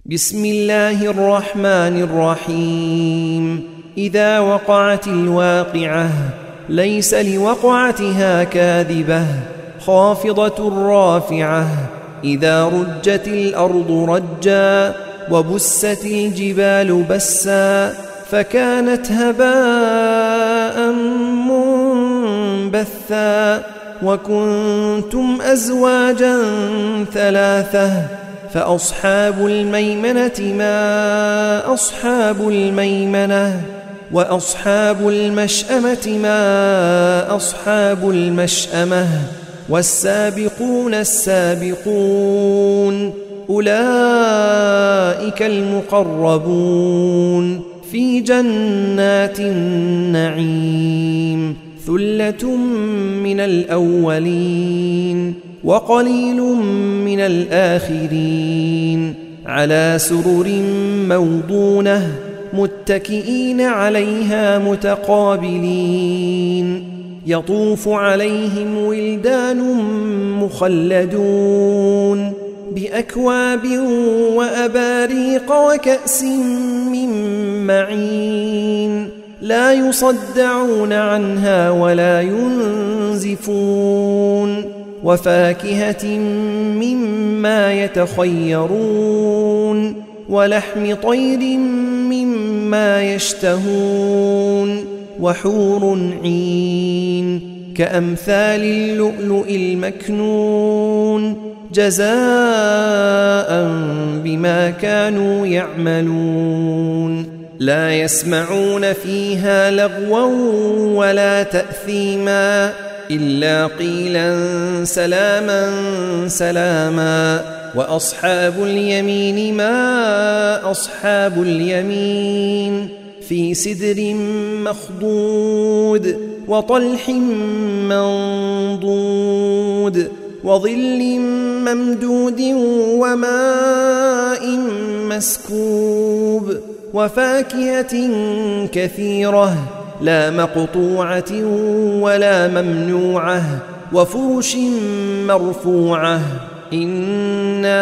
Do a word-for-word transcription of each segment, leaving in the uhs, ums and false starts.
بسم الله الرحمن الرحيم. إذا وقعت الواقعة ليس لوقعتها كاذبة خافضة رافعة. إذا رجت الأرض رجا وبست الجبال بسا فكانت هباء منبثا وكنتم أزواجا ثلاثة فأصحاب الميمنة ما أصحاب الميمنة وأصحاب المشأمة ما أصحاب المشأمة والسابقون السابقون أولئك المقربون في جنات النعيم ثلة من الأولين وقليل من الآخرين على سرر موضونة متكئين عليها متقابلين يطوف عليهم ولدان مخلدون بأكواب وأباريق وكأس من معين لا يصدعون عنها ولا ينزفون وفاكهة مما يتخيرون ولحم طير مما يشتهون وحور عين كأمثال اللؤلؤ المكنون جزاء بما كانوا يعملون لا يسمعون فيها لغوا ولا تأثيما إلا قيلا سلاما سلاما وأصحاب اليمين ما أصحاب اليمين في سدر مخضود وطلح منضود وظل ممدود وماء مسكوب وفاكهة كثيرة لا مقطوعة ولا ممنوعة وفرش مرفوعة إنا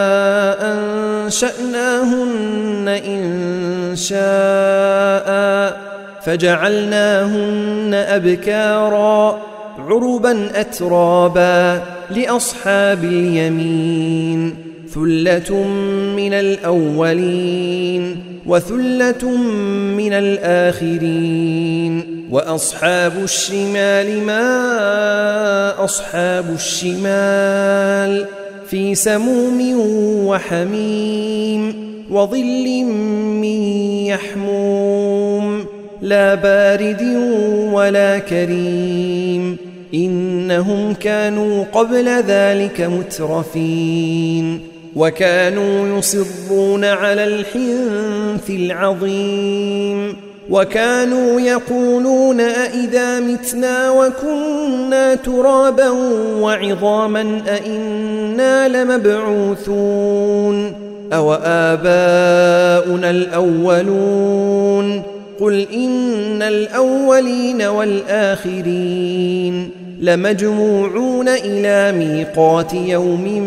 أنشأناهن إن شاء فجعلناهن أبكارا عربا أترابا لأصحاب اليمين ثلة من الأولين وثلة من الآخرين وأصحاب الشمال ما أصحاب الشمال في سموم وحميم وظل من يحموم لا بارد ولا كريم إنهم كانوا قبل ذلك مترفين وكانوا يصرون على الحنث العظيم وكانوا يقولون أئذا متنا وكنا ترابا وعظاما أئنا لمبعوثون أو آباؤنا الأولون قل إن الأولين والآخرين لمجموعون إلى ميقات يوم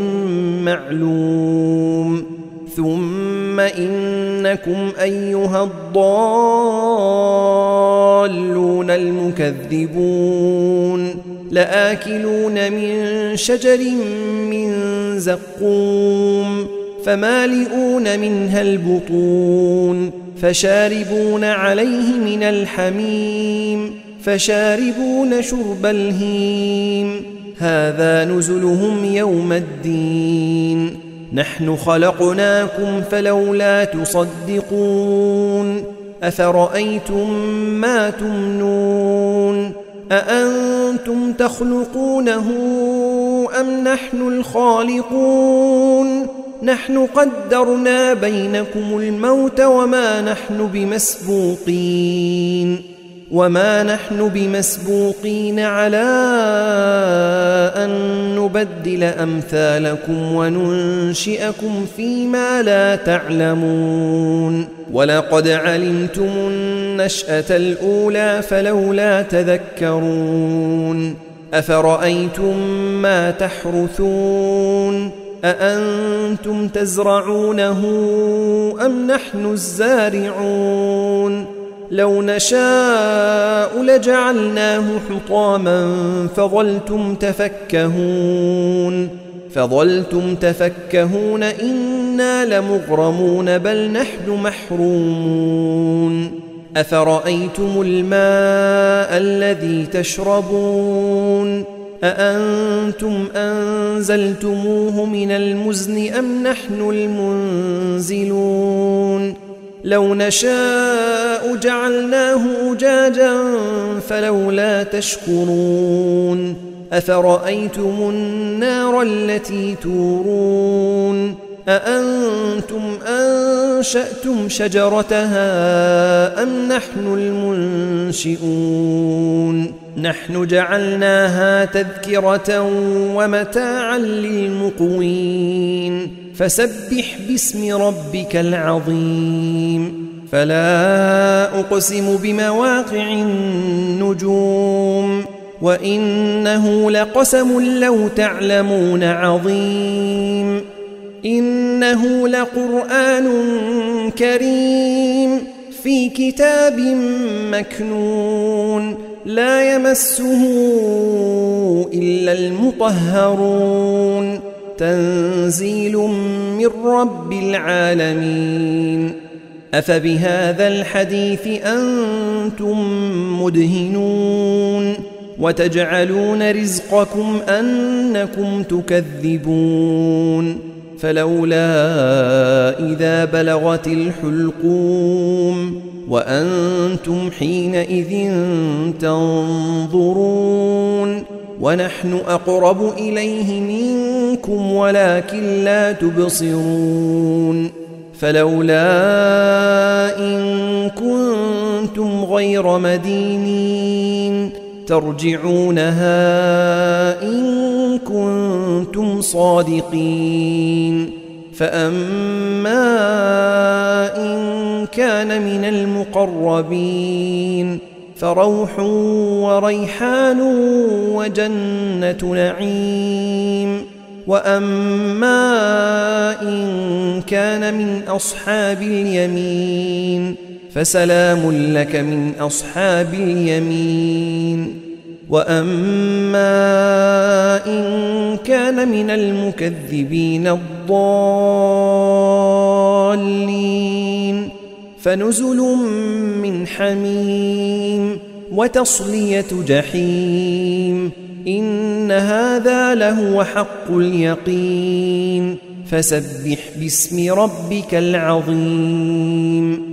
معلوم ثم إنكم أيها الضالون المكذبون لآكلون من شجر من زقوم فمالئون منها البطون فشاربون عليه من الحميم فشاربون شرب الهيم هذا نزلهم يوم الدين نحن خلقناكم فلولا تصدقون أفرأيتم ما تمنون أأنتم تخلقونه أم نحن الخالقون نحن قدرنا بينكم الموت وما نحن بمسبوقين وما نحن بمسبوقين على أن نبدل أمثالكم وننشئكم فيما لا تعلمون ولقد علمتم النشأة الأولى فلولا تذكرون أفرأيتم ما تحرثون أأنتم تزرعونه أم نحن الزارعون لو نشاء لجعلناه حطاما فظلتم تفكهون فظلتم تفكهون إنا لمغرمون بل نحن محرومون أفرأيتم الماء الذي تشربون أأنتم أنزلتموه من المزن أم نحن المنزلون لو نشاء جعلناه أجاجا فلولا تشكرون أفرأيتم النار التي تورون أأنتم أنشأتم شجرتها أم نحن المنشئون نحن جعلناها تذكرة ومتاعا للمقوين فسبح باسم ربك العظيم فلا أقسم بمواقع النجوم وإنه لقسم لو تعلمون عظيم إنه لقرآن كريم في كتاب مكنون لا يمسه إلا المطهرون تنزيل من رب العالمين أفبهذا الحديث أنتم مدهنون وتجعلون رزقكم أنكم تكذبون فلولا إذا بلغت الحلقوم وأنتم حينئذ تنظرون ونحن أقرب إليه منكم ولكن لا تبصرون فلولا إن كنتم غير مدينين ترجعونها إن كنتم صادقين فأما إن كان من المقربين فروح وريحان وجنة نعيم وأما إن كان من أصحاب اليمين فسلام لك من أصحاب اليمين وأما إن كان من المكذبين الضالين فنزل من حميم وتصلية جحيم إن هذا لهو حق اليقين فسبح باسم ربك العظيم